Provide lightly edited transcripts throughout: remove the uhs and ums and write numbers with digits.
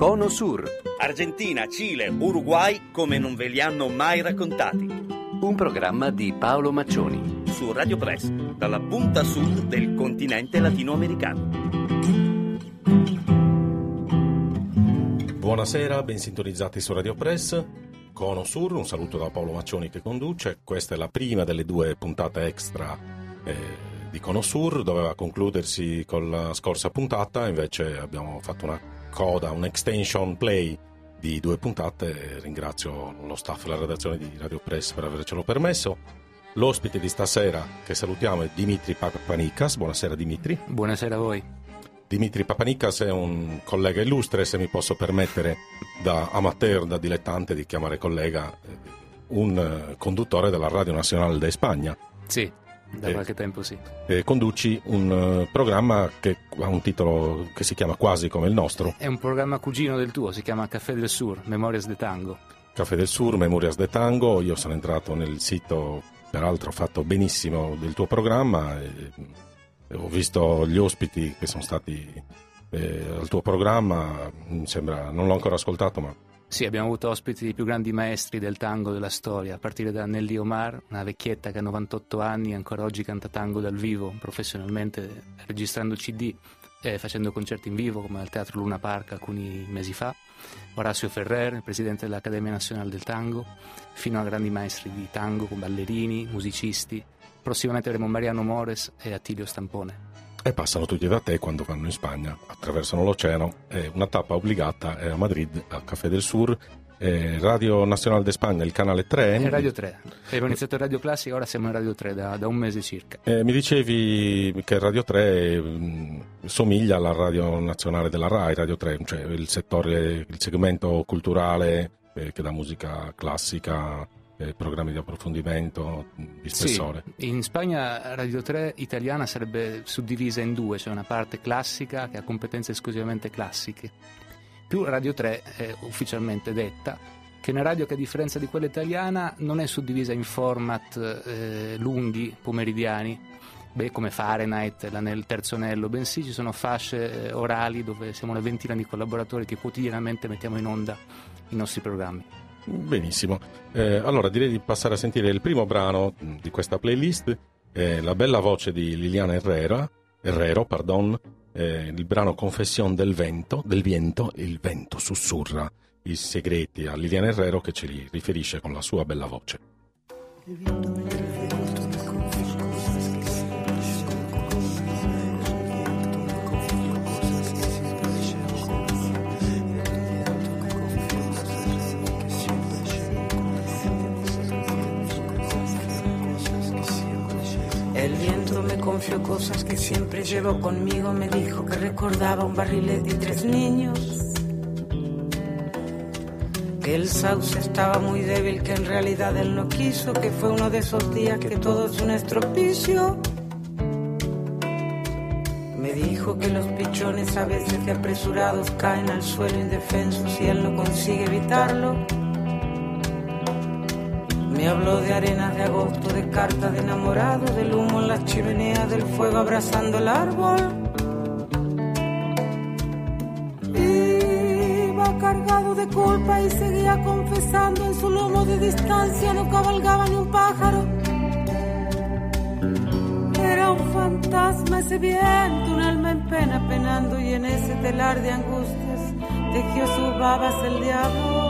Cono Sur. Argentina, Cile, Uruguay come non ve li hanno mai raccontati. Un programma di Paolo Maccioni. Su Radio Press, dalla punta sud del continente latinoamericano. Buonasera, ben sintonizzati su Radio Press. Cono Sur, un saluto da Paolo Maccioni che conduce. Questa è la prima delle due puntate extra di Cono Sur. Doveva concludersi con la scorsa puntata, invece abbiamo fatto una coda, un extension play di 2 puntate. Ringrazio lo staff e la redazione di Radio Press per avercelo permesso. L'ospite di stasera che salutiamo è Dimitri Papanikas. Buonasera Dimitri. Buonasera a voi. Dimitri Papanikas è un collega illustre, se mi posso permettere da amateur, da dilettante di chiamare collega, un conduttore della Radio Nacional de Spagna. Sì, da qualche tempo sì. Conduci un programma che ha un titolo che si chiama quasi come il nostro. È un programma cugino del tuo, si chiama Café del Sur, Memorias de Tango. Café del Sur, Memorias de Tango. Io sono entrato nel sito, peraltro fatto benissimo, del tuo programma e ho visto gli ospiti che sono stati al tuo programma. Mi sembra, non l'ho ancora ascoltato, ma sì, abbiamo avuto ospiti i più grandi maestri del tango della storia, a partire da Nelly Omar, una vecchietta che ha 98 anni e ancora oggi canta tango dal vivo, professionalmente, registrando CD e facendo concerti in vivo come al Teatro Luna Park alcuni mesi fa. Horacio Ferrer, il presidente dell'Accademia Nazionale del Tango, fino a grandi maestri di tango con ballerini, musicisti. Prossimamente avremo Mariano Mores e Attilio Stampone. E passano tutti da te quando vanno in Spagna, attraversano l'oceano. Una tappa obbligata è a Madrid, al Café del Sur. Radio Nacional de Spagna, il canale 3. È Radio 3. Abbiamo iniziato in Radio Classica, ora siamo in Radio 3 da un mese circa. Mi dicevi che Radio 3 somiglia alla Radio Nazionale della RAI, Radio 3, cioè il settore, il segmento culturale che dà musica classica, programmi di approfondimento, di spessore. Sì, in Spagna Radio 3 italiana sarebbe suddivisa in due, cioè una parte classica che ha competenze esclusivamente classiche, più Radio 3 è ufficialmente detta, che è una radio che a differenza di quella italiana non è suddivisa in format lunghi, pomeridiani, come Fahrenheit, nel terzo anello, bensì ci sono fasce orali dove siamo una ventina di collaboratori che quotidianamente mettiamo in onda i nostri programmi. Benissimo, allora direi di passare a sentire il primo brano di questa playlist, la bella voce di Liliana Herrero, il brano Confessión del viento, il vento sussurra i segreti a Liliana Herrero che ce li riferisce con la sua bella voce. El viento me confió cosas que siempre llevo conmigo. Me dijo que recordaba un barrilete y 3 niños, que el sauce estaba muy débil, que en realidad él no quiso, que fue uno de esos días que todo es un estropicio. Me dijo que los pichones a veces de apresurados caen al suelo indefensos y él no consigue evitarlo. Me habló de arenas de agosto, de cartas de enamorado, del humo en las chimeneas, del fuego abrazando el árbol. Iba cargado de culpa y seguía confesando, en su lomo de distancia no cabalgaba ni un pájaro. Era un fantasma ese viento, un alma en pena penando, y en ese telar de angustias tejió sus babas el diablo.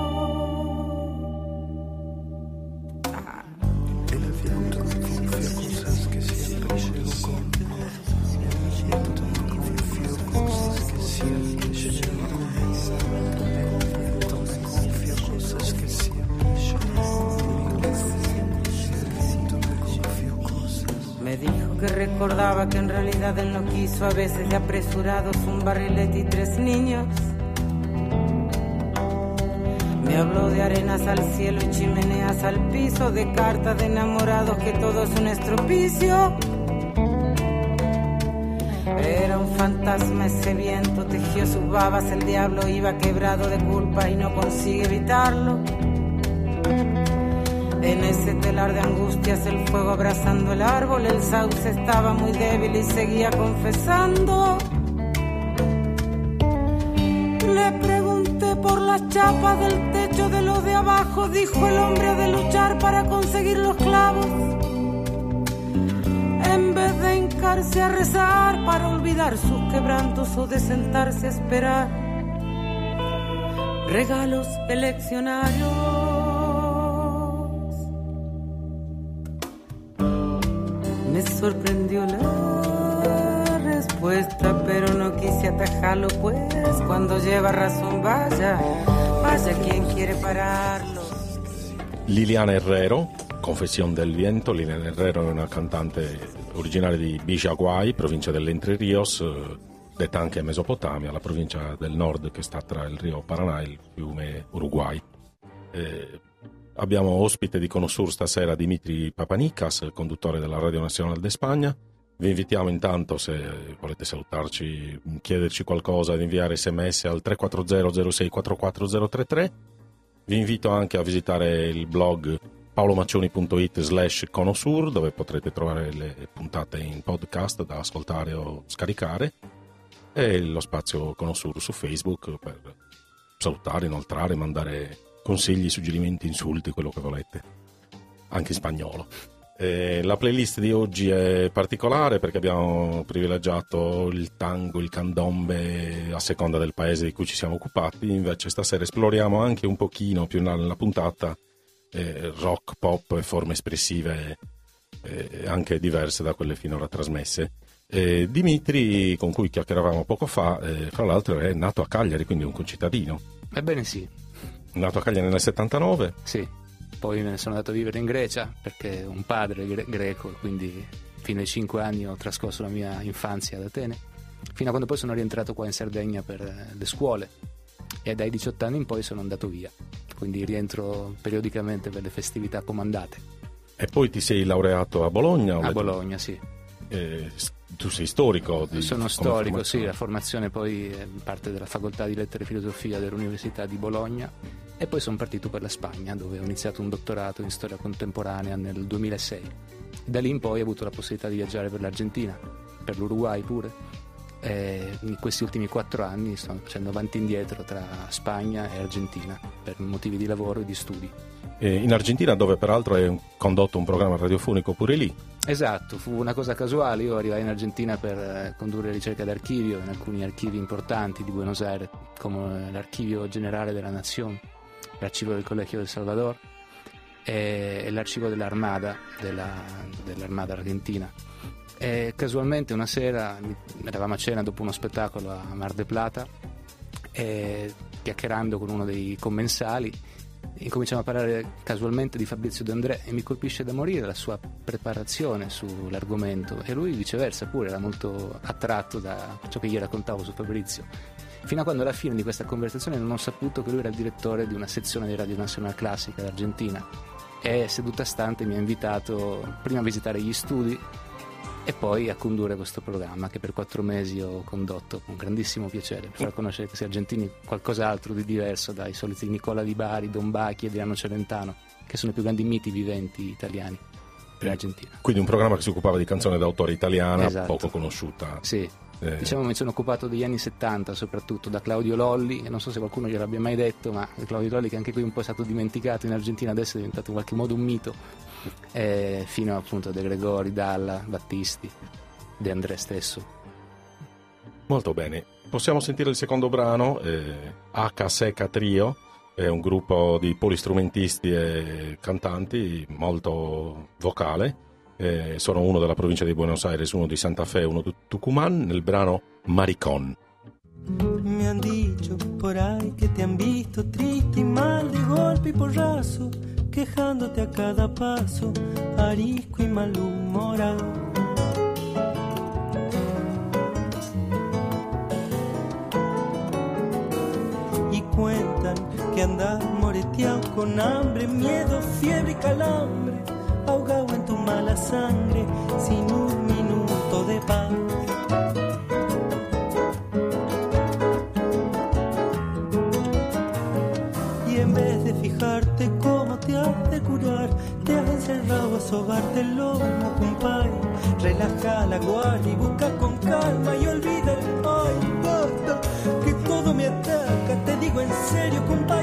Recordaba que en realidad él no quiso, a veces de apresurados, un barrilete y 3 niños. Me habló de arenas al cielo y chimeneas al piso, de cartas de enamorados, que todo es un estropicio. Era un fantasma ese viento, tejió sus babas el diablo, iba quebrado de culpa y no consigue evitarlo. En ese telar de angustias, el fuego abrazando el árbol, el sauce estaba muy débil y seguía confesando. Le pregunté las chapas del techo de los de abajo, dijo el hombre, de luchar para conseguir los clavos. En vez de hincarse a rezar para olvidar sus quebrantos o de sentarse a esperar regalos eleccionarios. Me sorprendió la respuesta, pero no quise atajarlo, pues cuando lleva razón, vaya quien quiere pararlo. Liliana Herrero, Confessión del Viento. Liliana Herrero è una cantante originaria di Villaguay, provincia dell'Entre Rios, detta anche Mesopotamia, la provincia del nord che sta tra il Rio Paraná e il fiume Uruguay. Abbiamo ospite di Conosur stasera Dimitri Papanikas, conduttore della Radio Nacional de Spagna. Vi invitiamo intanto, se volete salutarci, chiederci qualcosa, ad inviare sms al 340 06 44 033. Vi invito anche a visitare il blog paolomaccioni.it/Conosur, dove potrete trovare le puntate in podcast da ascoltare o scaricare, e lo spazio Conosur su Facebook per salutare, inoltrare, mandare consigli, suggerimenti, insulti, quello che volete, anche in spagnolo. La playlist di oggi è particolare perché abbiamo privilegiato il tango, il candombe a seconda del paese di cui ci siamo occupati. Invece stasera esploriamo anche un pochino più in là nella puntata rock, pop e forme espressive anche diverse da quelle finora trasmesse. Dimitri, con cui chiacchieravamo poco fa, fra l'altro è nato a Cagliari, quindi un concittadino. Ebbene sì. Nato a Cagliari nel 79? Sì. Poi me ne sono andato a vivere in Grecia perché un padre greco, quindi fino ai 5 anni ho trascorso la mia infanzia ad Atene, fino a quando poi sono rientrato qua in Sardegna per le scuole, e dai 18 anni in poi sono andato via, quindi rientro periodicamente per le festività comandate. E poi ti sei laureato a Bologna? A Bologna, sì. Tu sei storico? Sono storico, sì, la formazione poi è parte della facoltà di lettere e filosofia dell'Università di Bologna, e poi sono partito per la Spagna, dove ho iniziato un dottorato in storia contemporanea nel 2006. Da lì in poi ho avuto la possibilità di viaggiare per l'Argentina, per l'Uruguay pure, e in questi ultimi 4 anni sto facendo avanti e indietro tra Spagna e Argentina per motivi di lavoro e di studi. In Argentina, dove peraltro hai condotto un programma radiofonico pure lì. Esatto, fu una cosa casuale. Io arrivai in Argentina per condurre ricerca d'archivio in alcuni archivi importanti di Buenos Aires, come l'Archivio Generale della Nación, l'Archivio del Colegio del Salvador e l'Archivio dell'Armada dell'Armada Argentina. E casualmente una sera eravamo a cena dopo uno spettacolo a Mar del Plata e, chiacchierando con uno dei commensali, incominciamo a parlare casualmente di Fabrizio De André e mi colpisce da morire la sua preparazione sull'argomento, e lui viceversa pure era molto attratto da ciò che gli raccontavo su Fabrizio, fino a quando alla fine di questa conversazione non ho saputo che lui era il direttore di una sezione di Radio Nacional Classica d'Argentina, e seduta stante mi ha invitato prima a visitare gli studi e poi a condurre questo programma che per 4 mesi ho condotto con grandissimo piacere, per far conoscere questi argentini qualcos'altro di diverso dai soliti Nicola Di Bari, Don Bacchi e Adriano Celentano, che sono i più grandi miti viventi italiani dell'Argentina. Quindi un programma che si occupava di canzone d'autore italiana, esatto, poco conosciuta. Sì, diciamo mi sono occupato degli anni 70 soprattutto, da Claudio Lolli, e non so se qualcuno gliel'abbia mai detto, ma Claudio Lolli, che anche qui un po' è stato dimenticato in Argentina, adesso è diventato in qualche modo un mito, fino appunto a De Gregori, Dalla, Battisti, De André stesso. Molto bene, possiamo sentire il secondo brano, H Seca Trio, è un gruppo di polistrumentisti e cantanti molto vocale, sono uno della provincia di Buenos Aires, uno di Santa Fe, uno di Tucumán, nel brano Maricón. Me han dicho por ahí que te han visto triste y mal de golpe y porrazo, quejándote a cada paso, arisco y malhumorado. Y cuentan que andas moreteado con hambre, miedo, fiebre y calambre, ahogado en tu mala sangre, sin un minuto de paz. Y en vez de fijarte cómo te has de curar, te has encerrado a sobarte el lomo, compay. Relaja la guardia y busca con calma y olvida el ay, basta, que todo me ataca, te digo en serio, compay.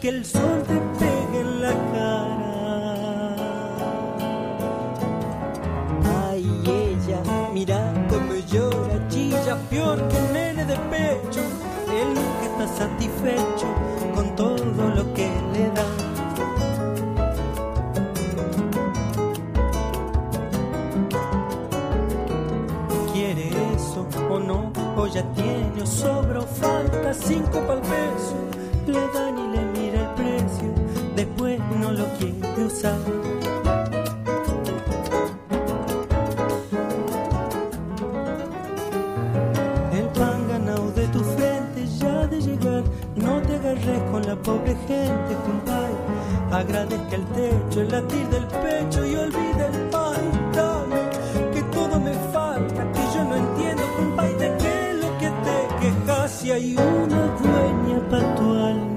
que el sol te pegue en la cara. Ay, ella, mira cómo llora, chilla, peor que un nene de pecho. Él nunca está satisfecho con todo lo que le da. ¿Quiere eso o no? O ya tiene o sobra o falta 5 pa'l peso. Le dan y le mira el precio, después no lo quiere usar. El pan ganado de tu frente ya ha de llegar. No te agarres con la pobre gente, compadre. Agradezca el techo, el latir del pecho y olvida el pan. Dame, que todo me falta, que yo no entiendo, compadre, de qué es lo que te quejas si hay una dueña pa' tu alma.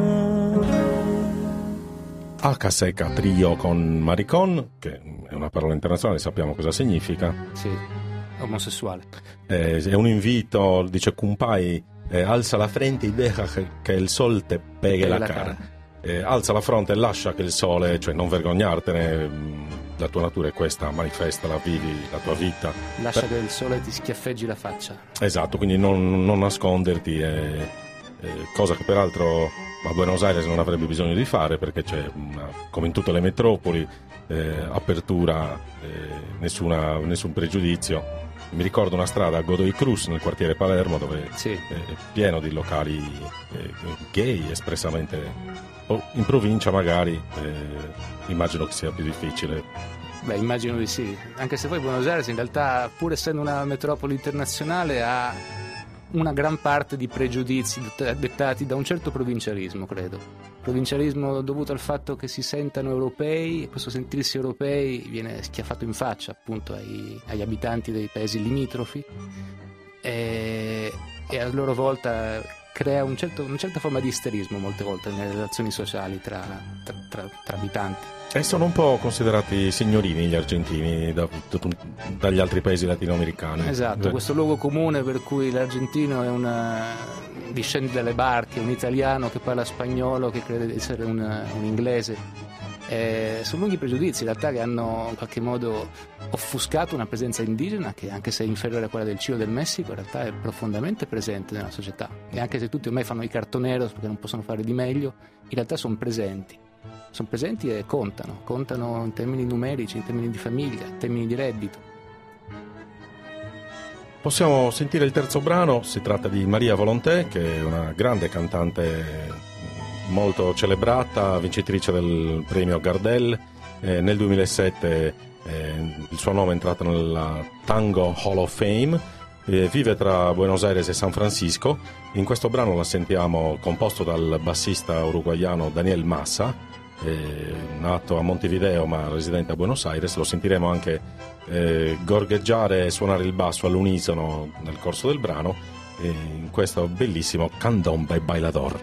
H Seca Trio con Maricón, che è una parola internazionale, sappiamo cosa significa. Sì, omosessuale. È un invito, dice Kumpai, alza la frente e deja che il sol te peghe la cara. Alza la fronte e lascia che il sole, cioè non vergognartene, la tua natura è questa, manifestala, vivi la tua vita. Lascia che il sole ti schiaffeggi la faccia. Esatto, quindi non nasconderti, cosa che peraltro a Buenos Aires non avrebbe bisogno di fare, perché c'è come in tutte le metropoli, apertura, nessun pregiudizio. Mi ricordo una strada a Godoy Cruz nel quartiere Palermo dove sì, è pieno di locali gay espressamente. In provincia magari immagino che sia più difficile. Beh, immagino di sì, anche se poi Buenos Aires in realtà, pur essendo una metropoli internazionale, ha una gran parte di pregiudizi dettati da un certo provincialismo, credo. Provincialismo dovuto al fatto che si sentano europei, e questo sentirsi europei viene schiaffato in faccia appunto agli abitanti dei paesi limitrofi e a loro volta crea una certa forma di isterismo molte volte nelle relazioni sociali tra abitanti. E sono un po' considerati signorini gli argentini dagli altri paesi latinoamericani. Esatto, questo luogo comune per cui l'argentino è discende dalle barche, un italiano che parla spagnolo che crede di essere un inglese. Sono lunghi pregiudizi in realtà che hanno in qualche modo offuscato una presenza indigena che, anche se è inferiore a quella del Cile o del Messico, in realtà è profondamente presente nella società. E anche se tutti ormai fanno i cartoneros perché non possono fare di meglio, in realtà sono presenti e contano in termini numerici, in termini di famiglia, in termini di reddito. Possiamo sentire il terzo brano, si tratta di Maria Volonté, che è una grande cantante molto celebrata, vincitrice del premio Gardel. Nel 2007 il suo nome è entrato nella Tango Hall of Fame. Vive tra Buenos Aires e San Francisco. In questo brano la sentiamo composto dal bassista uruguaiano Daniel Massa, nato a Montevideo ma residente a Buenos Aires. Lo sentiremo anche gorgheggiare e suonare il basso all'unisono nel corso del brano, in questo bellissimo Candombe Bailador.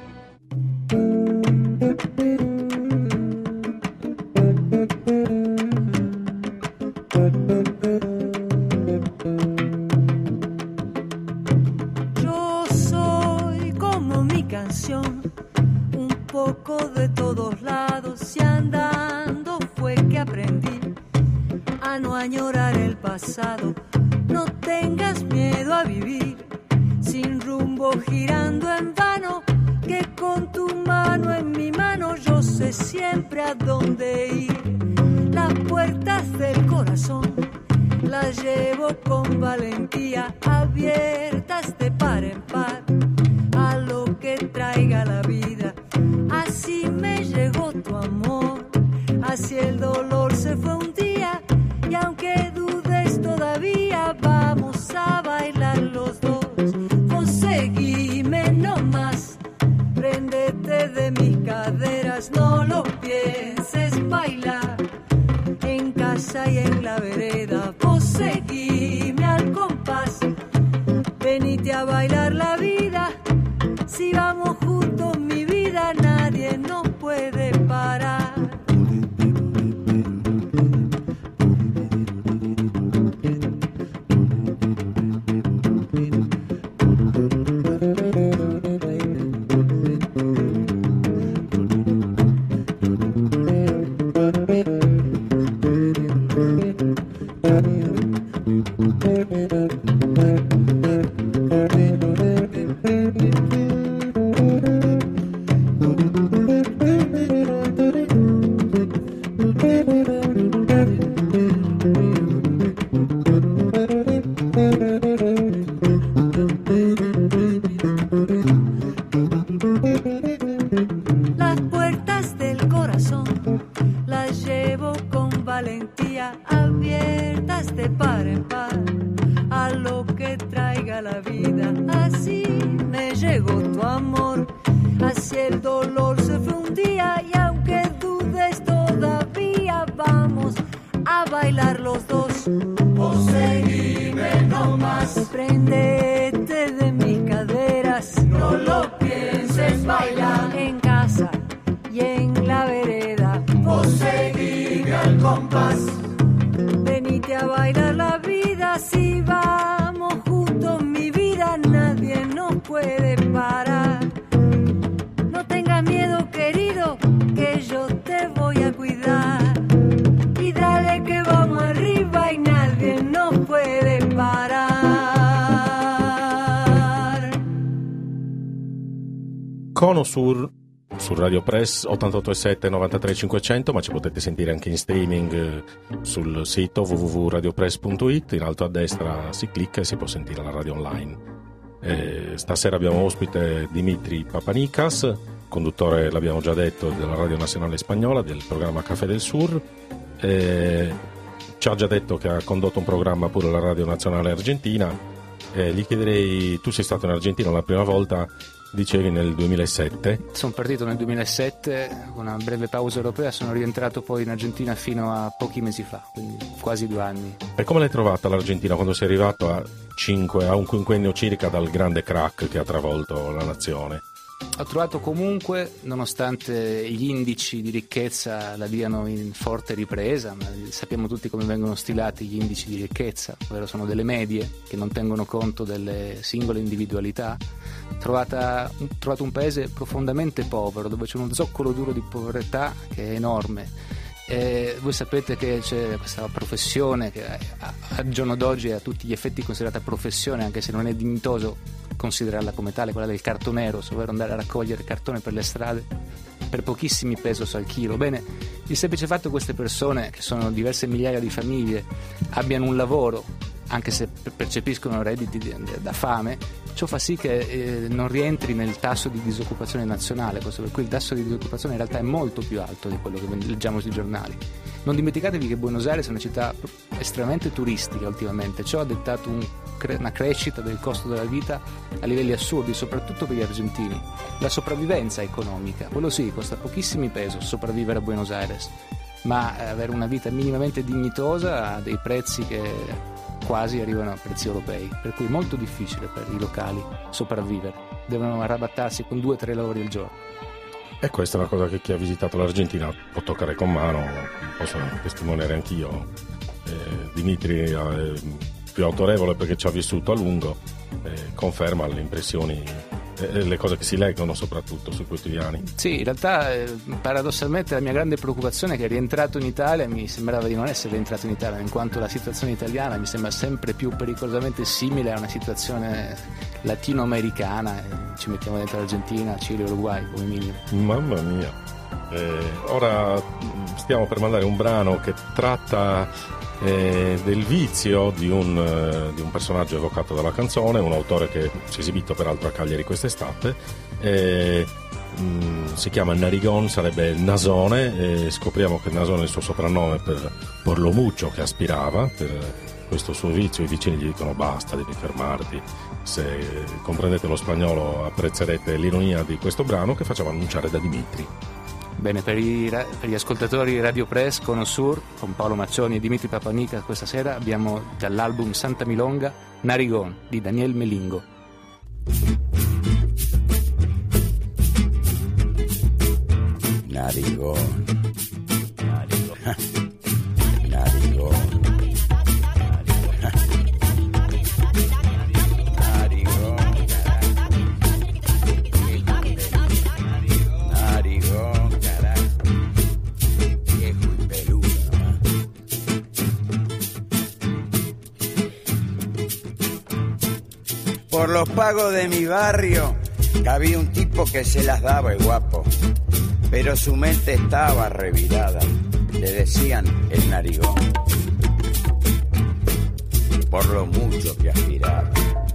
Yo soy como mi canción, un poco de todos lados, y andando fue que aprendí a no añorar el pasado. No tengas miedo a vivir sin rumbo, girando en vano, que con tu mano en mi mano yo sé siempre a dónde ir. Las puertas del corazón las llevo con valentía, abiertas de par en par a lo que traiga la vida. Así me llegó tu amor, así el dolor se fue un día, y aunque dudes todavía vamos a bailar los dos. Vos seguime nomás, préndete de mis caderas, no lo pienses, bailar en casa y en la vereda. Vos seguime al compás, venite a bailar la vida. Si vamos juntos mi vida nadie nos puede parar. vida. Así me llegó tu amor, así el dolor se fue un día, y aunque dudes todavía, vamos a bailar los dos. Vos seguime nomás, prendete de mis caderas, no lo pienses, bailar en casa y en la vereda. Vos seguime al compás, venite a bailar la vida, si vamos juntos mi vida, nadie nos puede parar. No tengas miedo, querido, que yo te voy a cuidar. Y dale que vamos arriba y nadie nos puede parar. Cono Sur su Radio Press 88.7 93.500, ma ci potete sentire anche in streaming sul sito www.radiopress.it. In alto a destra si clicca e si può sentire la radio online. Stasera abbiamo ospite Dimitri Papanikas, conduttore, l'abbiamo già detto, della Radio Nazionale Spagnola, del programma Café del Sur. Ci ha già detto che ha condotto un programma pure alla Radio Nazionale Argentina. Gli chiederei, tu sei stato in Argentina la prima volta, dicevi nel 2007. Sono partito nel 2007 con una breve pausa europea, sono rientrato poi in Argentina fino a pochi mesi fa, quindi quasi 2 anni. E come l'hai trovata l'Argentina quando sei arrivato a un quinquennio circa dal grande crack che ha travolto la nazione? Ho trovato comunque, nonostante gli indici di ricchezza la diano in forte ripresa, ma sappiamo tutti come vengono stilati gli indici di ricchezza, ovvero sono delle medie che non tengono conto delle singole individualità. Ho trovato un paese profondamente povero, dove c'è uno zoccolo duro di povertà che è enorme. E voi sapete che c'è questa professione che al giorno d'oggi è a tutti gli effetti considerata professione, anche se non è dignitoso considerarla come tale, quella del cartonero, ovvero andare a raccogliere cartone per le strade per pochissimi pesos al chilo. Bene, il semplice fatto che queste persone, che sono diverse migliaia di famiglie, abbiano un lavoro, anche se percepiscono redditi da fame, ciò fa sì che non rientri nel tasso di disoccupazione nazionale, questo per cui il tasso di disoccupazione in realtà è molto più alto di quello che leggiamo sui giornali. Non dimenticatevi che Buenos Aires è una città estremamente turistica ultimamente, ciò ha dettato una crescita del costo della vita a livelli assurdi, soprattutto per gli argentini. La sopravvivenza economica, quello sì, costa pochissimi pesos sopravvivere a Buenos Aires, ma avere una vita minimamente dignitosa a dei prezzi che quasi arrivano a prezzi europei, per cui è molto difficile per i locali sopravvivere, devono arrabattarsi con 2-3 lavori al giorno. E questa è una cosa che chi ha visitato l'Argentina può toccare con mano, posso testimoniare anch'io. Dimitri è più autorevole perché ci ha vissuto a lungo, conferma le impressioni e le cose che si leggono soprattutto sui quotidiani. Sì, in realtà paradossalmente la mia grande preoccupazione è che rientrato in Italia mi sembrava di non essere rientrato in Italia, in quanto la situazione italiana mi sembra sempre più pericolosamente simile a una situazione latinoamericana, ci mettiamo dentro Argentina, Cile, Uruguay come minimo. Mamma mia. Ora stiamo per mandare un brano che tratta del vizio di un personaggio evocato dalla canzone, un autore che si è esibito peraltro a Cagliari quest'estate, si chiama Narigón, sarebbe Nasone, e scopriamo che Nasone è il suo soprannome per lo muccio che aspirava, per questo suo vizio. I vicini gli dicono basta, devi fermarti. Se comprendete lo spagnolo apprezzerete l'ironia di questo brano che facciamo annunciare da Dimitri. Bene, per gli ascoltatori Radio Press Cono Sur con Paolo Maccioni e Dimitri Papanikas questa sera abbiamo dall'album Santa Milonga Narigón di Daniel Melingo. Narigón, Narigón, Narigón. Por los pagos de mi barrio había un tipo que se las daba el guapo, pero su mente estaba revirada, le decían el narigón, por lo mucho que aspiraba.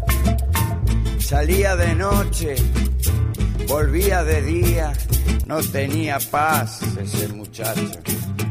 Salía de noche, volvía de día, no tenía paz ese muchacho,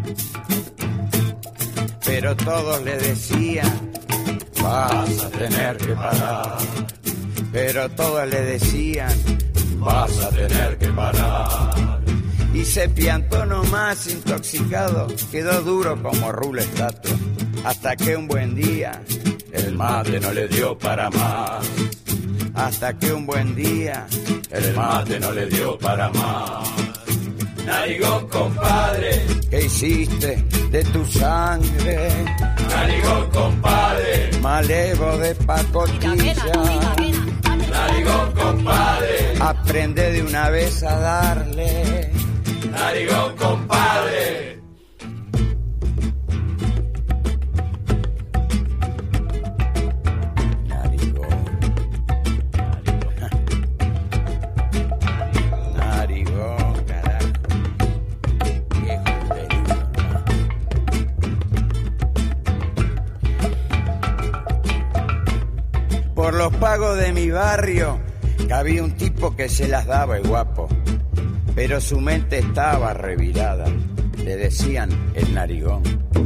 pero todos le decían, vas a tener que pagar. pero todos le decían, vas a tener que parar. Y se piantó nomás intoxicado, quedó duro como rulo estatua, hasta que un buen día el mate no le dio para más. Hasta que un buen día el mate no le dio para más. Narigón, compadre, ¿qué hiciste de tu sangre? Narigón, compadre, malevo de pacotilla. Narigón, compadre, aprende de una vez a darle. Narigón, compadre. Narigón, carajo. Viejo peludo, ¿no? Por los pagos de mi barrio había un tipo que se las daba el guapo, pero su mente estaba revirada. Le decían el narigón,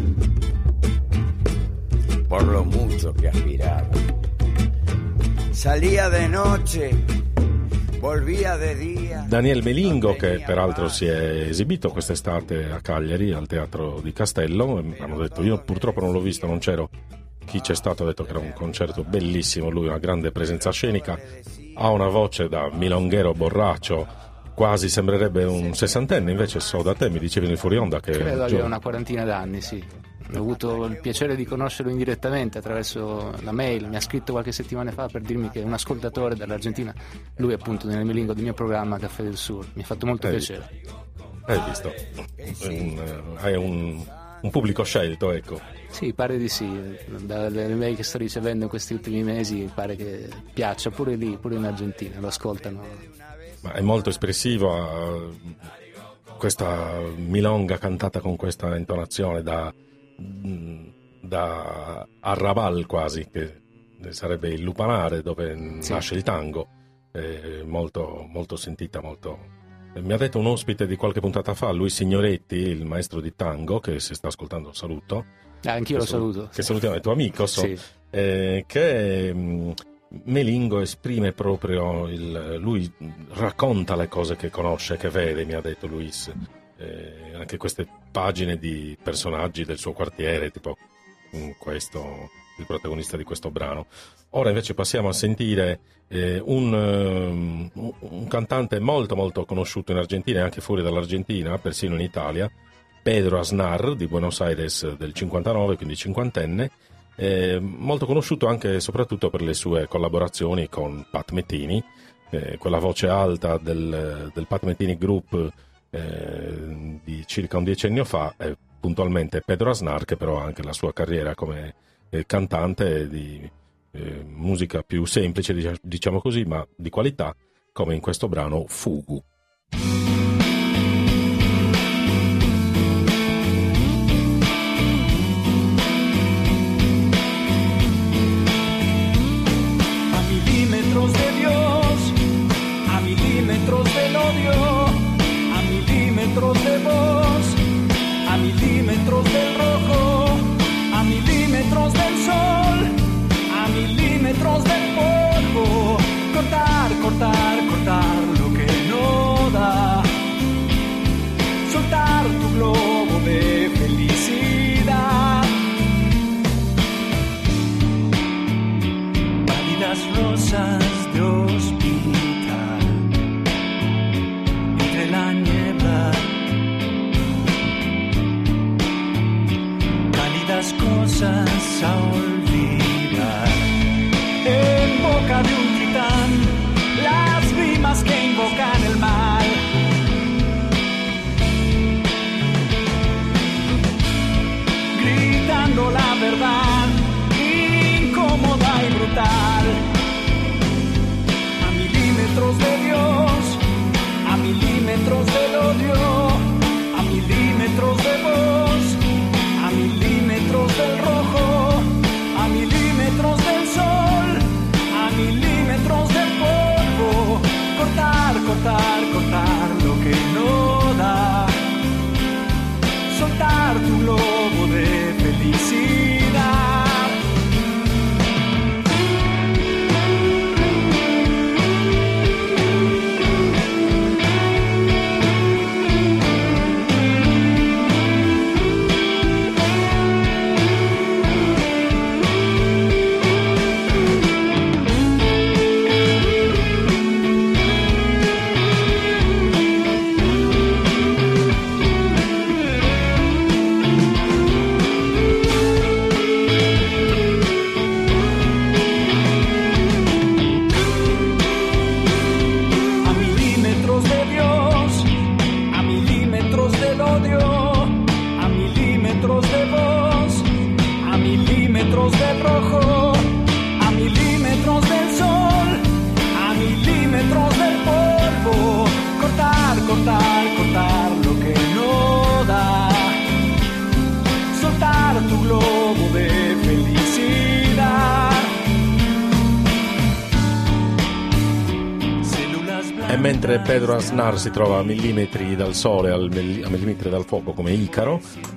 por lo mucho que aspiraba. Salía de noche, volvía de día. Daniel Melingo, che peraltro si è esibito quest'estate a Cagliari al Teatro di Castello, hanno detto, io purtroppo non l'ho visto, non c'ero, chi c'è stato ha detto che era un concerto bellissimo, lui ha una grande presenza scenica, ha una voce da milonghero borraccio, quasi sembrerebbe un sessantenne, invece so da te, mi dicevi nel fuori onda che... Credo abbia una quarantina d'anni, sì. Ho avuto il piacere di conoscerlo indirettamente attraverso la mail, mi ha scritto qualche settimana fa per dirmi che è un ascoltatore dall'Argentina, lui appunto nel Melingo del mio programma Caffè del Sur, mi ha fatto molto piacere. Hai visto? Hai un pubblico scelto, ecco. Sì, pare di sì, dalle mail che sto ricevendo in questi ultimi mesi pare che piaccia pure lì, pure in Argentina, lo ascoltano. Ma è molto espressivo questa milonga cantata con questa intonazione da arrabal quasi, che sarebbe il lupanare dove nasce il tango, molto, molto sentita, molto... Mi ha detto un ospite di qualche puntata fa, Luis Signoretti, il maestro di tango, che si sta ascoltando, saluto. Anch'io lo saluto. Che salutiamo, è tuo amico, so, sì. Che Melingo esprime proprio lui racconta le cose che conosce, che vede, mi ha detto Luis, anche queste pagine di personaggi del suo quartiere, tipo questo, il protagonista di questo brano. Ora invece passiamo a sentire un cantante molto molto conosciuto in Argentina e anche fuori dall'Argentina, persino in Italia, Pedro Aznar, di Buenos Aires del 59, quindi cinquantenne, molto conosciuto anche e soprattutto per le sue collaborazioni con Pat Metheny, quella voce alta del Pat Metheny Group di circa un decennio fa, puntualmente Pedro Aznar, che però ha anche la sua carriera come cantante di musica più semplice, diciamo così, ma di qualità, come in questo brano Fugu. De Dios, a milímetros del odio, a milímetros de vos, a milímetros del rojo, a milímetros del sol, a milímetros del polvo. Cortar, cortar, cortar lo que no da. E mentre Pedro Aznar si trova a millimetri dal sole, a millimetri dal fuoco come Icaro,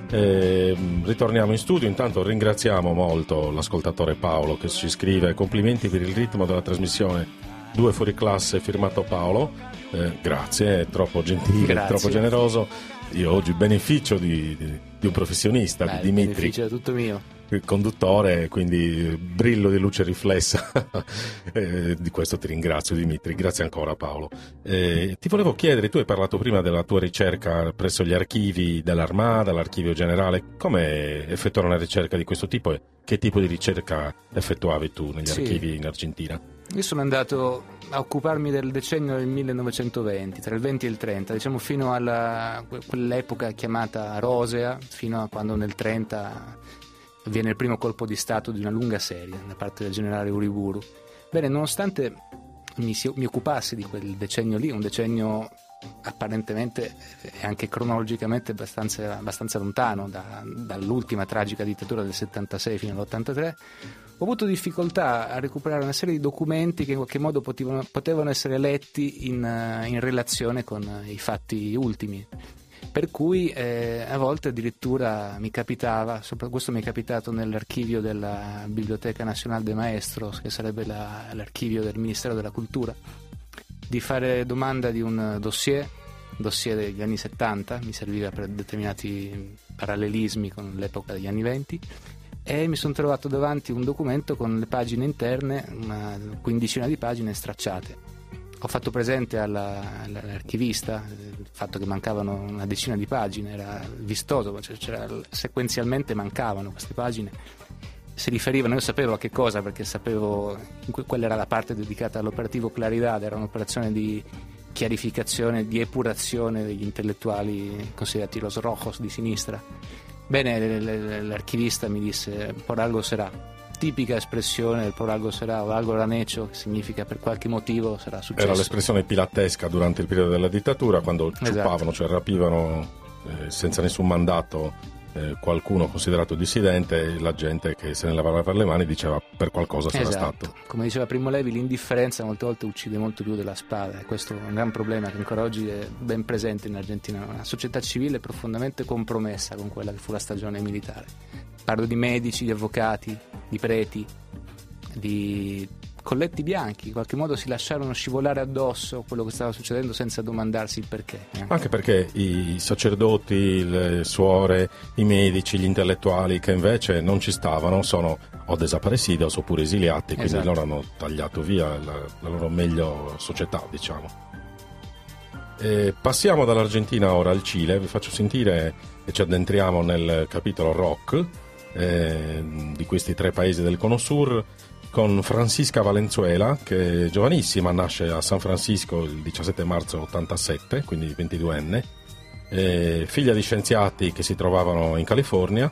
ritorniamo in studio. Intanto ringraziamo molto l'ascoltatore Paolo che ci scrive: complimenti per il ritmo della trasmissione, 2 fuori classe, firmato Paolo. Grazie, è troppo gentile, grazie. Troppo generoso. Io oggi beneficio di un professionista, di Dimitri. Il beneficio è tutto mio. Il conduttore, quindi brillo di luce riflessa. Di questo ti ringrazio, Dimitri. Grazie ancora, Paolo. Ti volevo chiedere, tu hai parlato prima della tua ricerca presso gli archivi dell'Armata, l'archivio generale. Come effettuare una ricerca di questo tipo e che tipo di ricerca effettuavi tu negli archivi in Argentina? Io sono andato a occuparmi del decennio del 1920, tra il 20 e il 30, diciamo fino a quell'epoca chiamata rosea, fino a quando nel 30 viene il primo colpo di stato di una lunga serie da parte del generale Uriburu. Bene, nonostante mi occupassi di quel decennio lì, un decennio apparentemente e anche cronologicamente abbastanza lontano dall'ultima tragica dittatura del 76 fino all'83, ho avuto difficoltà a recuperare una serie di documenti che in qualche modo potevano essere letti in relazione con i fatti ultimi. Per cui a volte addirittura mi capitava, questo mi è capitato nell'archivio della Biblioteca Nacional de Maestros, che sarebbe l'archivio del Ministero della Cultura, di fare domanda di un dossier degli anni 70, mi serviva per determinati parallelismi con l'epoca degli anni 20, e mi sono trovato davanti un documento con le pagine interne, una quindicina di pagine stracciate. Ho fatto presente all'archivista il fatto che mancavano una decina di pagine, era vistoso, sequenzialmente mancavano queste pagine, si riferivano, io sapevo a che cosa, perché sapevo, quella era la parte dedicata all'operativo Claridad, era un'operazione di chiarificazione, di epurazione degli intellettuali considerati los rojos di sinistra. Bene, l'archivista mi disse por algo será. Tipica espressione del por algo será o algo han hecho, che significa per qualche motivo sarà successo. Era l'espressione pilatesca durante il periodo della dittatura, quando ciuppavano, cioè rapivano senza nessun mandato qualcuno considerato dissidente, la gente che se ne lavava per le mani diceva per qualcosa sarà stato. Come diceva Primo Levi, l'indifferenza molte volte uccide molto più della spada, e questo è un gran problema che ancora oggi è ben presente in Argentina, una società civile profondamente compromessa con quella che fu la stagione militare. Parlo di medici, di avvocati, di preti, di colletti bianchi, in qualche modo si lasciarono scivolare addosso quello che stava succedendo senza domandarsi il perché. Anche perché i sacerdoti, le suore, i medici, gli intellettuali che invece non ci stavano sono o desaparecidos oppure esiliati, quindi loro hanno tagliato via la loro meglio società, diciamo. Passiamo dall'Argentina ora al Cile, vi faccio sentire e ci addentriamo nel capitolo rock di questi 3 paesi del Cono Sur, con Francisca Valenzuela, che è giovanissima, nasce a San Francisco il 17 marzo 87, quindi 22enne, figlia di scienziati che si trovavano in California,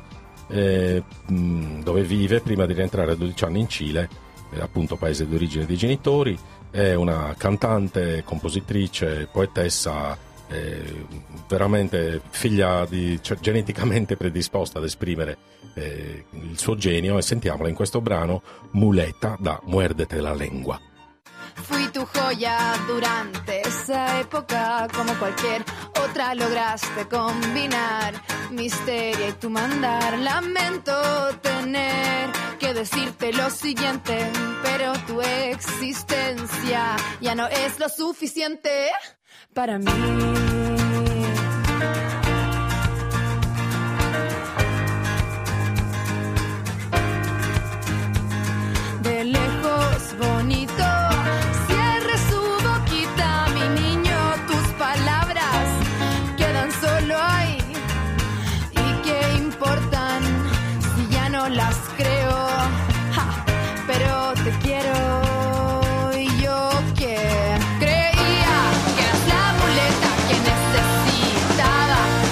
dove vive prima di rientrare a 12 anni in Cile, appunto paese di origine dei genitori. È una cantante, compositrice, poetessa, veramente figlia geneticamente predisposta ad esprimere il suo genio, e sentiamola in questo brano Muleta da Muérdete la Lengua. Fui tu joya durante esa época, como cualquier otra lograste combinar mi histeria y tu mandar. Lamento tener que decirte lo siguiente, pero tu existencia ya no es lo suficiente para mí. De lejos bonito, cierre su boquita, mi niño, tus palabras quedan solo ahí. ¿Y qué importan si ya no las creo? Ja, pero te quiero y yo que creía que eras la muleta que necesitaba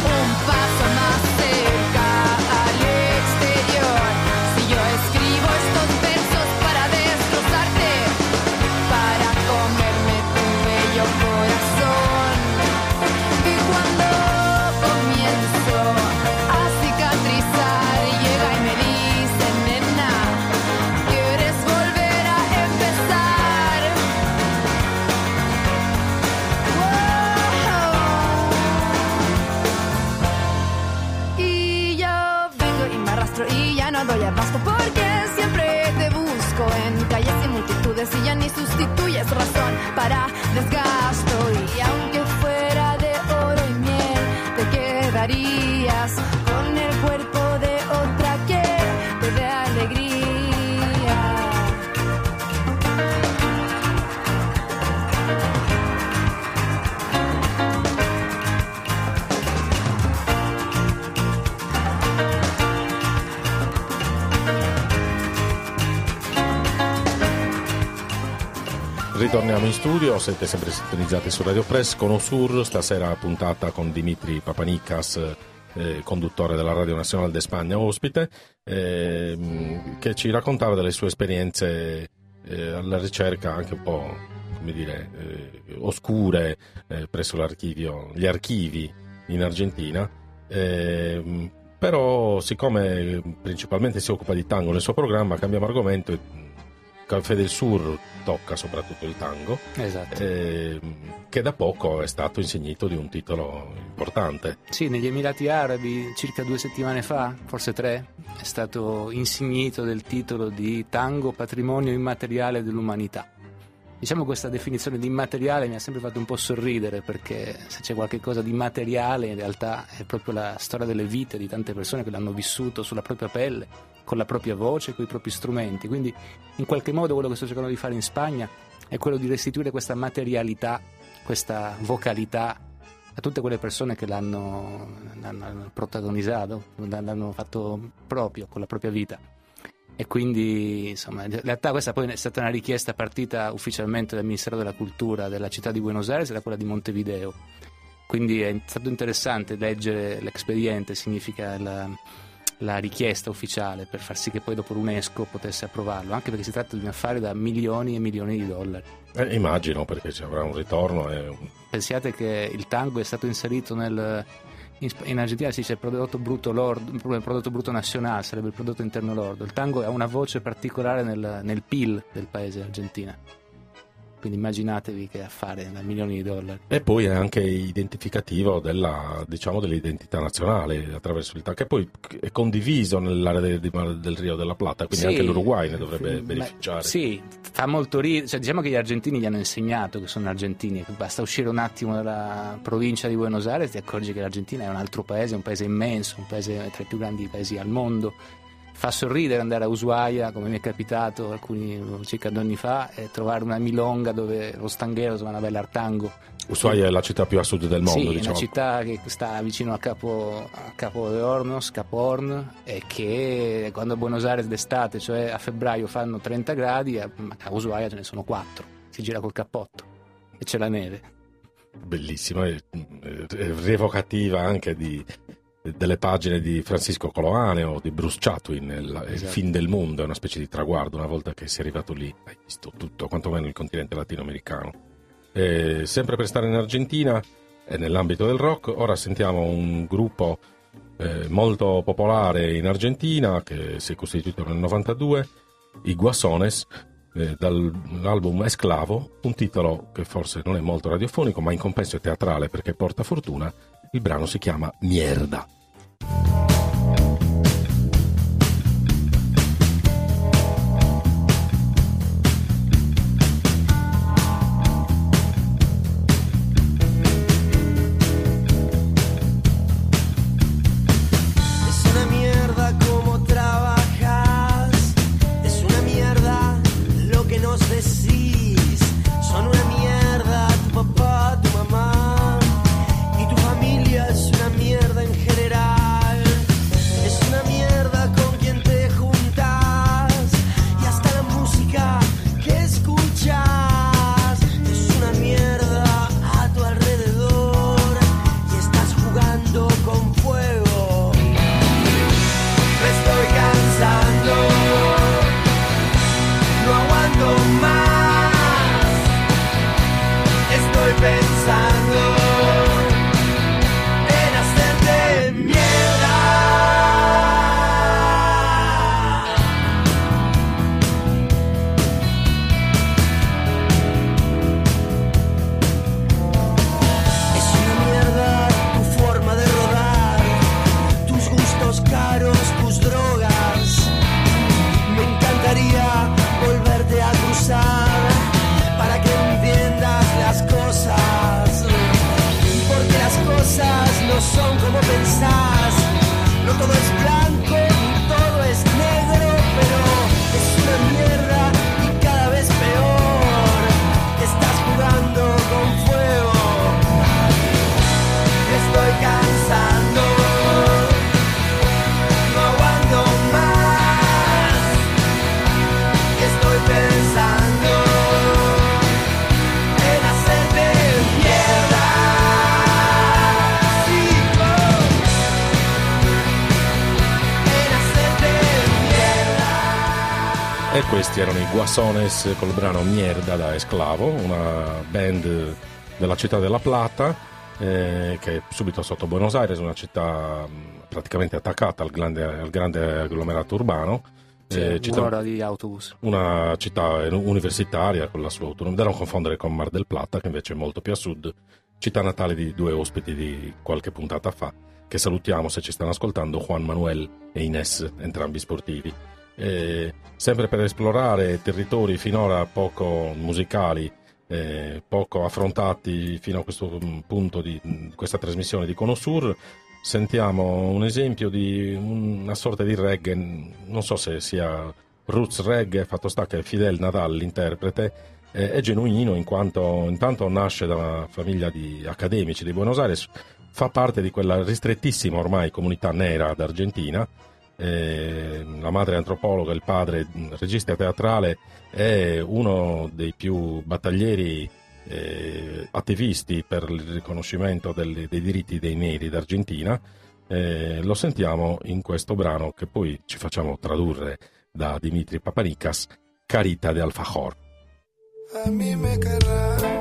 desgasto. Y aunque fuera de oro y miel, te quedarías con el cuerpo de otra que te dé alegría. Ritorniamo in studio, siete sempre sintonizzati su Radio Press con Osur, stasera puntata con Dimitri Papanikas, conduttore della Radio Nazionale de Spagna, ospite, che ci raccontava delle sue esperienze alla ricerca anche un po', come dire, oscure presso gli archivi in Argentina, però siccome principalmente si occupa di tango nel suo programma, cambiamo argomento e Café del Sur tocca soprattutto il tango, esatto. Che da poco è stato insignito di un titolo importante. Sì, negli Emirati Arabi circa 2 settimane fa, forse 3, è stato insignito del titolo di Tango Patrimonio Immateriale dell'Umanità. Diciamo, questa definizione di immateriale mi ha sempre fatto un po' sorridere, perché se c'è qualche cosa di materiale in realtà è proprio la storia delle vite di tante persone che l'hanno vissuto sulla propria pelle, con la propria voce, con i propri strumenti. Quindi in qualche modo quello che sto cercando di fare in Spagna è quello di restituire questa materialità, questa vocalità a tutte quelle persone che l'hanno protagonizzato, l'hanno fatto proprio con la propria vita. E quindi insomma, in realtà questa poi è stata una richiesta partita ufficialmente dal Ministero della Cultura della città di Buenos Aires e da quella di Montevideo. Quindi è stato interessante leggere l'expediente, significa la richiesta ufficiale, per far sì che poi dopo l'UNESCO potesse approvarlo, anche perché si tratta di un affare da milioni e milioni di dollari. Immagino, perché ci avrà un ritorno. Pensiate che il tango è stato inserito in Argentina si dice prodotto brutto nazionale, sarebbe il prodotto interno lordo. Il tango ha una voce particolare nel PIL del paese Argentina. Quindi immaginatevi che affare da milioni di dollari. E poi è anche identificativo dell'identità nazionale attraverso il tango, che poi è condiviso nell'area del Rio della Plata, quindi sì, anche l'Uruguay ne dovrebbe beneficiare. Sì, fa molto ridere, cioè, diciamo che gli argentini gli hanno insegnato che sono argentini, che basta uscire un attimo dalla provincia di Buenos Aires e ti accorgi che l'Argentina è un altro paese, un paese immenso, un paese tra i più grandi paesi al mondo. Fa sorridere andare a Ushuaia, come mi è capitato circa 2 anni fa, e trovare una milonga dove lo stanghero si va a ballare tango. Ushuaia è la città più a sud del mondo, sì, diciamo. È una città che sta vicino a Capo de Hornos, Cap Horn, e che quando a Buenos Aires d'estate, cioè a febbraio, fanno 30 gradi, a Ushuaia ce ne sono 4. Si gira col cappotto e c'è la neve. Bellissima, è rievocativa anche delle pagine di Francisco Coloane o di Bruce Chatwin, il film del mondo. È una specie di traguardo. Una volta che sei arrivato lì hai visto tutto, quantomeno il continente latinoamericano. Sempre per stare in Argentina e nell'ambito del rock, ora sentiamo un gruppo molto popolare in Argentina che si è costituito nel 92, i Guasones, dall'album Esclavo, un titolo che forse non è molto radiofonico ma in compenso è teatrale perché porta fortuna. Il brano si chiama Mierda. Volverte a cruzar para que entiendas las cosas. Questi erano i Guasones col brano Mierda da Esclavo, una band della città de La Plata, che è subito sotto Buenos Aires, una città praticamente attaccata al grande agglomerato urbano. Un'ora di autobus. Una città universitaria con la sua autonomia, da non confondere con Mar del Plata, che invece è molto più a sud, città natale di due ospiti di qualche puntata fa, che salutiamo se ci stanno ascoltando, Juan Manuel e Ines, entrambi sportivi. Sempre per esplorare territori finora poco musicali, poco affrontati fino a questo punto di questa trasmissione di Cono Sur, sentiamo un esempio di una sorta di reggae, non so se sia roots reggae, fatto sta che Fidel Nadal, l'interprete, è genuino in quanto intanto nasce da una famiglia di accademici di Buenos Aires, fa parte di quella ristrettissima ormai comunità nera d'Argentina. La madre è antropologa, il padre regista teatrale, è uno dei più battaglieri attivisti per il riconoscimento dei diritti dei neri d'Argentina. Lo sentiamo in questo brano che poi ci facciamo tradurre da Dimitri Papanikas, Carita de Alfajor. A mí me querrá.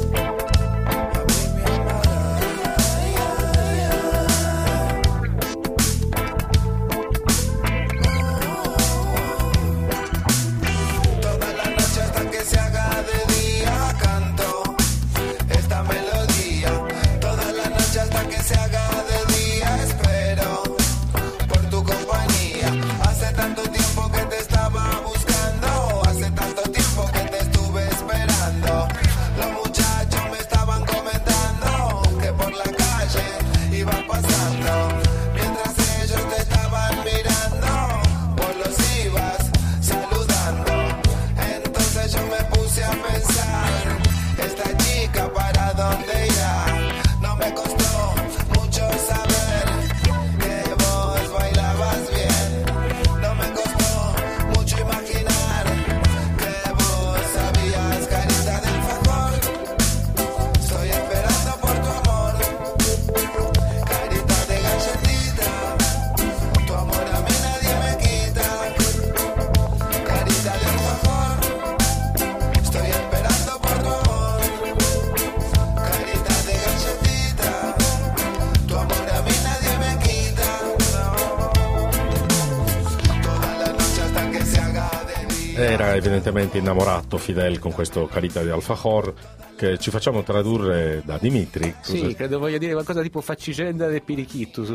Era evidentemente innamorato Fidel con questo Carita de Alfajor, che ci facciamo tradurre da Dimitri. Sì, credo voglia dire qualcosa tipo faccicenda del pirichitto,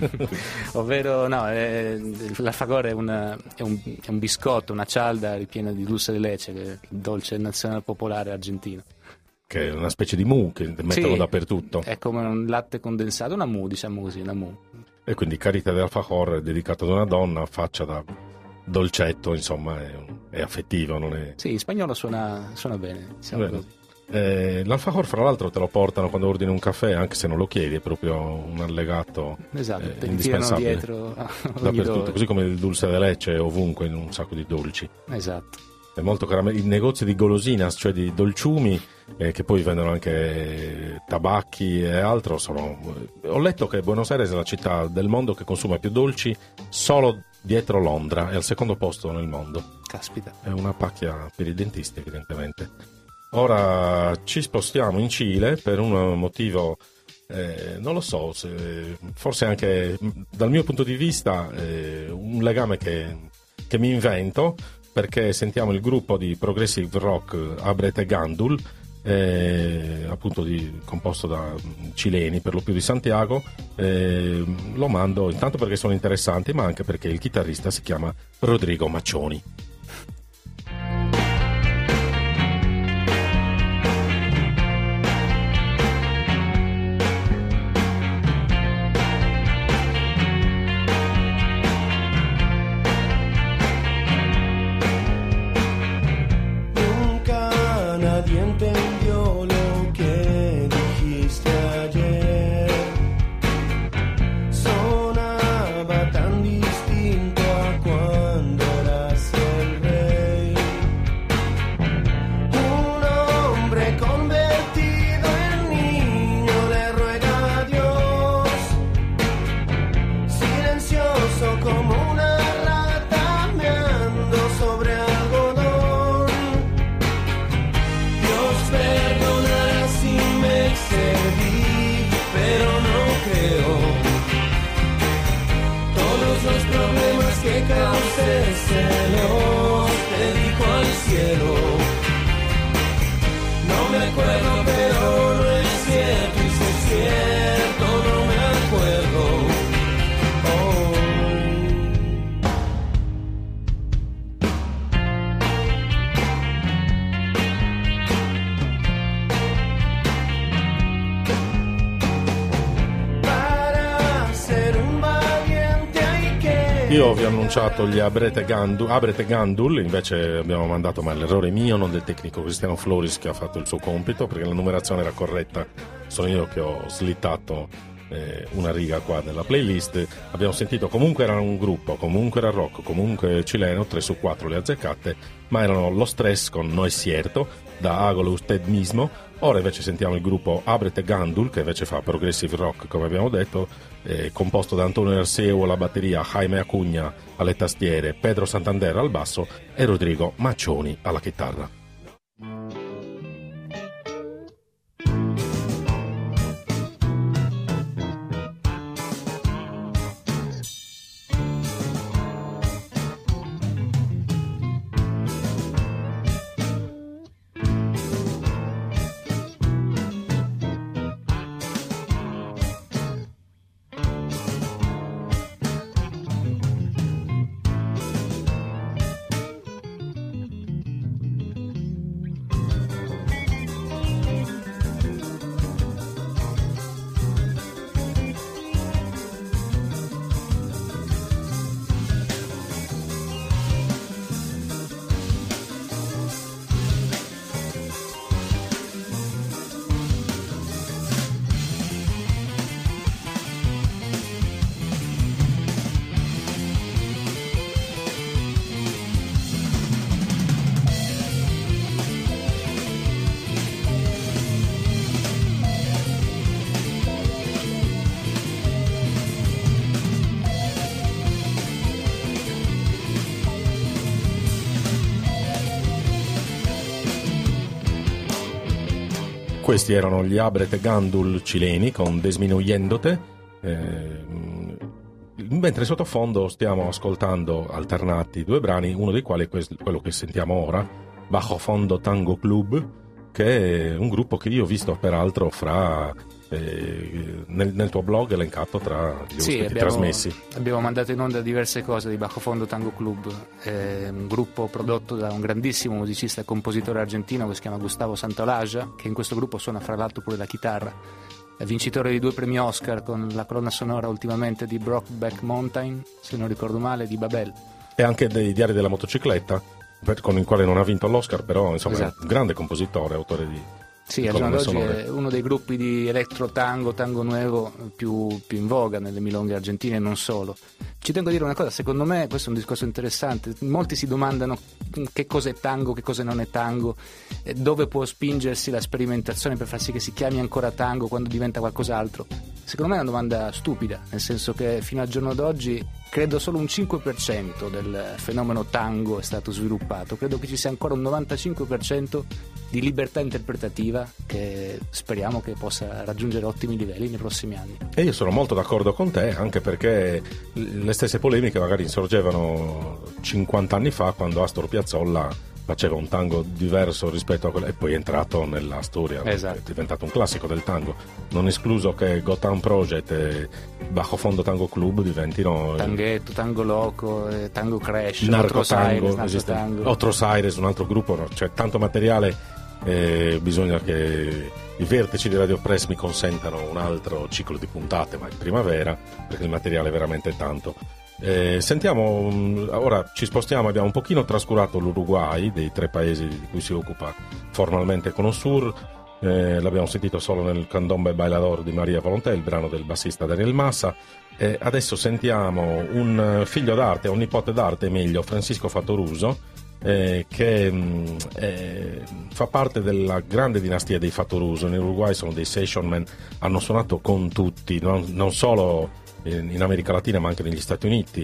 ovvero no, l'alfajor è un biscotto, una cialda ripiena di dulce de leche, che è il dolce nazionale popolare argentino. Che è una specie di mousse che mettono dappertutto. È come un latte condensato, una mousse, diciamo così, una mousse. E quindi Carita de Alfajor è dedicato ad una donna, faccia da dolcetto, insomma, è affettivo, non è... Sì, in spagnolo suona bene, diciamo così. L'alfajor fra l'altro te lo portano quando ordini un caffè, anche se non lo chiedi, è proprio un allegato indispensabile dietro dappertutto, così come il dulce de leche ovunque in un sacco di dolci. Esatto. È molto i negozi di golosinas, cioè di dolciumi, che poi vendono anche tabacchi e altro, ho letto che Buenos Aires è la città del mondo che consuma più dolci solo dietro Londra, è al secondo posto nel mondo. Caspita. È una pacchia per i dentisti, evidentemente. Ora ci spostiamo in Cile per un motivo, non lo so, forse anche dal mio punto di vista un legame che mi invento, perché sentiamo il gruppo di progressive rock Abrete Gandul, appunto composto da cileni, per lo più di Santiago. Lo mando intanto perché sono interessanti, ma anche perché il chitarrista si chiama Rodrigo Maccioni. Entendió lo que dijiste ayer, sonaba tan distinto a cuando eras el rey, un hombre convertido en niño le ruega a Dios, silencioso como una rata meando sobre algodón. Io vi ho annunciato gli Abrete Gandul, invece abbiamo mandato, ma l'errore mio, non del tecnico Cristiano Floris che ha fatto il suo compito, perché la numerazione era corretta, sono io che ho slittato una riga qua nella playlist. Abbiamo sentito, comunque era un gruppo, comunque era rock, comunque cileno, 3 su 4 le azzeccate, ma erano Los Tres con No es cierto, da Hágalo usted mismo. Ora invece sentiamo il gruppo Abrete Gandul, che invece fa progressive rock, come abbiamo detto, composto da Antonio Arceo alla batteria, Jaime Acugna alle tastiere, Pedro Santander al basso e Rodrigo Maccioni alla chitarra. Questi erano gli Abrete Gandul cileni con Desminuyendote, mentre sottofondo stiamo ascoltando alternati 2 brani, uno dei quali è quello che sentiamo ora, Bajo Fondo Tango Club, che è un gruppo che io ho visto peraltro nel tuo blog elencato tra gli ospiti trasmessi. Abbiamo mandato in onda diverse cose di Bajo Fondo Tango Club, un gruppo prodotto da un grandissimo musicista e compositore argentino che si chiama Gustavo Santaolalla, che in questo gruppo suona fra l'altro pure la chitarra, è vincitore di 2 premi Oscar con la colonna sonora ultimamente di Brokeback Mountain, se non ricordo male, di Babel, e anche dei Diari della motocicletta, con il quale non ha vinto l'Oscar, però insomma esatto. È un grande compositore, autore di Sì, al giorno d'oggi è uno dei gruppi di electro tango nuovo più in voga nelle milonghe argentine e non solo. Ci tengo a dire una cosa, secondo me questo è un discorso interessante. Molti si domandano che cosa è tango, che cosa non è tango, dove può spingersi la sperimentazione per far sì che si chiami ancora tango quando diventa qualcos'altro. Secondo me è una domanda stupida, nel senso che fino al giorno d'oggi credo solo un 5% del fenomeno tango è stato sviluppato. Credo che ci sia ancora un 95% di libertà interpretativa che speriamo che possa raggiungere ottimi livelli nei prossimi anni. E io sono molto d'accordo con te, anche perché le stesse polemiche magari insorgevano 50 anni fa, quando Astor Piazzolla faceva un tango diverso rispetto a quello, e poi è entrato nella storia, esatto. È diventato un classico del tango. Non escluso che Gotham Project e Bajo Fondo Tango Club diventino Tanghetto, Tango Loco, Tango Crash, Otros Aires, un altro gruppo, no? C'è tanto materiale. Bisogna che i vertici di Radio Press mi consentano un altro ciclo di puntate, ma in primavera, perché il materiale è veramente tanto. Sentiamo, ora ci spostiamo, abbiamo un pochino trascurato l'Uruguay, dei 3 paesi di cui si occupa formalmente Conosur. L'abbiamo sentito solo nel Candombe Bailador di Maria Volonté, il brano del bassista Daniel Massa. Adesso sentiamo un figlio d'arte, un nipote d'arte meglio, Francisco Fattoruso, che fa parte della grande dinastia dei Fattoruso. In Uruguay sono dei session man, hanno suonato con tutti, non solo in America Latina ma anche negli Stati Uniti,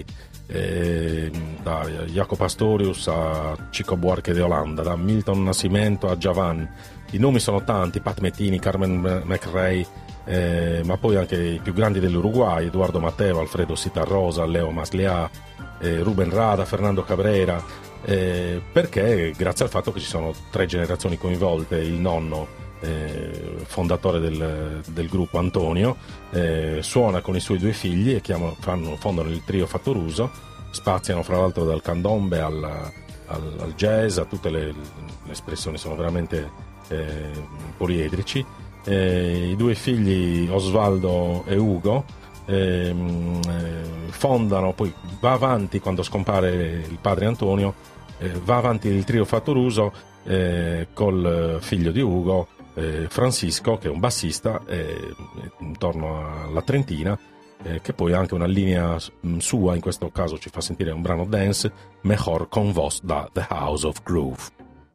da Jaco Pastorius a Chico Buarque de Holanda, da Milton Nascimento a Javan. I nomi sono tanti, Pat Metini, Carmen McRae, ma poi anche i più grandi dell'Uruguay, Eduardo Matteo, Alfredo Citarrosa, Leo Maslià, Ruben Rada, Fernando Cabrera, perché grazie al fatto che ci sono 3 generazioni coinvolte. Il nonno, fondatore del gruppo, Antonio, suona con i suoi 2 figli e fondano il trio Fattoruso, spaziano fra l'altro dal candombe al jazz, a tutte le espressioni, sono veramente poliedrici. I 2 figli, Osvaldo e Ugo, fondano, poi va avanti quando scompare il padre Antonio, va avanti il trio Fattoruso col figlio di Ugo, Francisco, che è un bassista, intorno alla trentina, che poi ha anche una linea sua, in questo caso ci fa sentire un brano dance, Mejor con Vos da The House of Groove.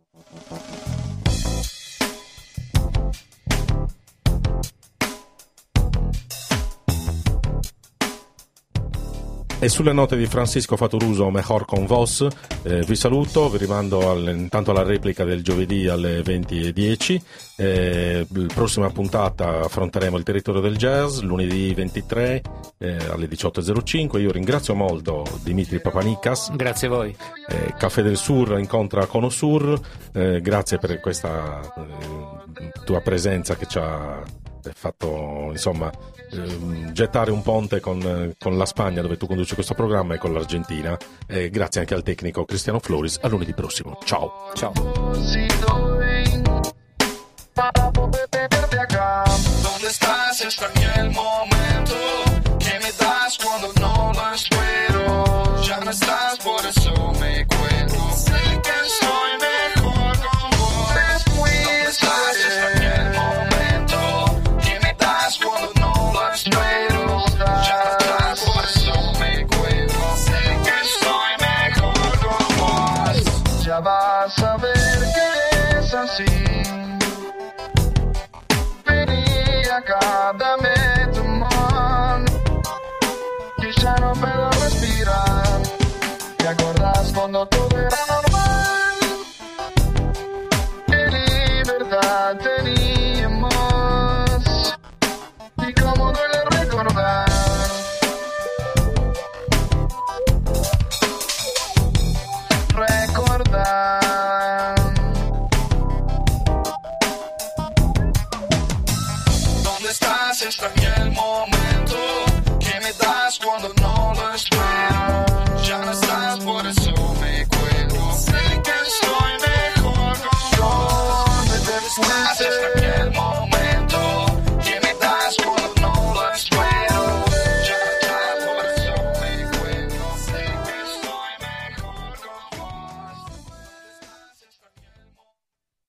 E sulle note di Francisco Fattoruso, Mejor con Vos, vi saluto, vi rimando intanto alla replica del giovedì alle 20:10. La prossima puntata affronteremo il territorio del jazz, lunedì 23 alle 18:05. Io ringrazio molto Dimitri Papanikas. Grazie a voi. Caffè del Sur incontra Cono Sur, grazie per questa tua presenza che ci ha fatto, insomma, gettare un ponte con la Spagna, dove tu conduci questo programma, e con l'Argentina. Grazie anche al tecnico Cristiano Floris. A lunedì prossimo. Ciao. Ciao. ¿Dónde estás? Extrañé el momento que me das cuando no lo espero. Ya no estás, por eso me cuelgo. Sé que soy mejor con vos. ¿Dónde estás? Extrañé el momento que me das cuando no lo espero. Ya no estás, por eso me cuelgo. Sé que soy mejor con vos. Ya vas a ver que es así. Acá, dame tu mano, que ya no puedo respirar. ¿Te acordás cuando todo era normal? Qué libertad teníamos y cómo duele recordar. Extrañé el momento que me das cuando no lo espero. Ya no estás, por eso me cuelgo. Sé que soy mejor con vos. ¿Dónde te fuiste?